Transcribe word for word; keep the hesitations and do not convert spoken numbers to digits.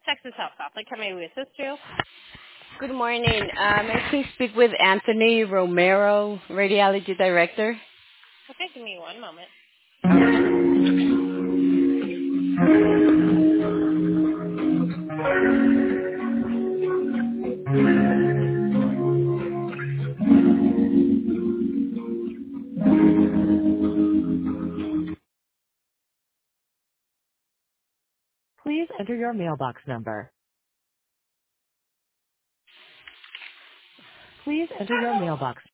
Texas Health Catholic. Can I assist you? Good morning. Uh, may I please speak with Anthony Romero, Radiology Director? Okay, give me one moment. Please enter your mailbox number. Please enter your mailbox